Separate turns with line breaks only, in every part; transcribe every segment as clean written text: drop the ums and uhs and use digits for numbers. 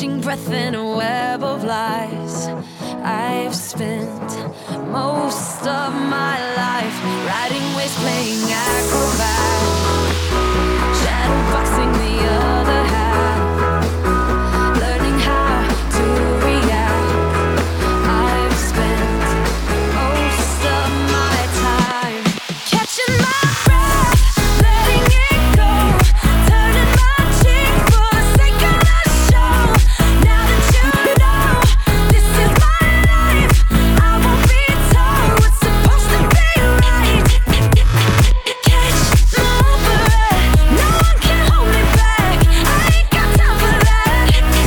catching breath in a web of lies. I've spent most of my life riding waves, playing acrobat, shadowboxing the other half, learning how to react. I've spent most of my time catching my breath, letting it go, turning my cheek for the sake of the show. Now that you know this is my life, I won't be told what's supposed to be right. Catch my breath, no one can hold me back. I ain't got time for that.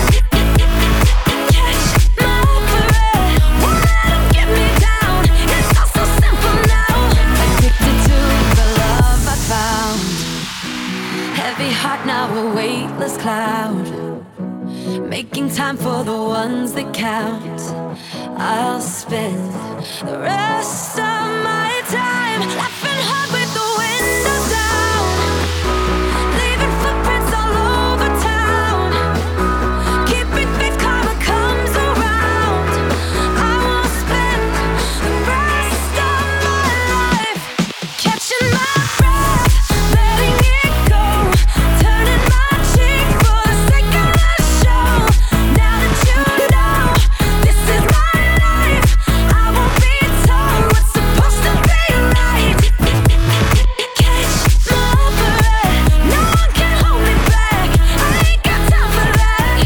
Catch my breath, won't let 'em get me down. It's all so simple now. Addicted to the love I found. Heavy heart, now a weightless cloud. Making time for the ones that count. I'll spend the rest of my time laughing hard with the windows down, leaving footprints all over town. Keeping faith, karma comes around. I will spend the rest of my life catching my breath, letting it go, turning my cheek for the sake of the show. Now that you know this is my life, I won't be told what's supposed to be right. Catch my breath, no one can hold me back. I ain't got time for that.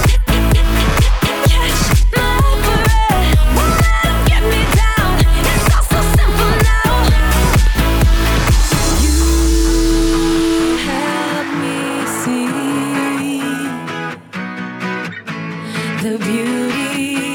Catch my breath, won't let 'em get me down. It's all so simple now. You help me see the beauty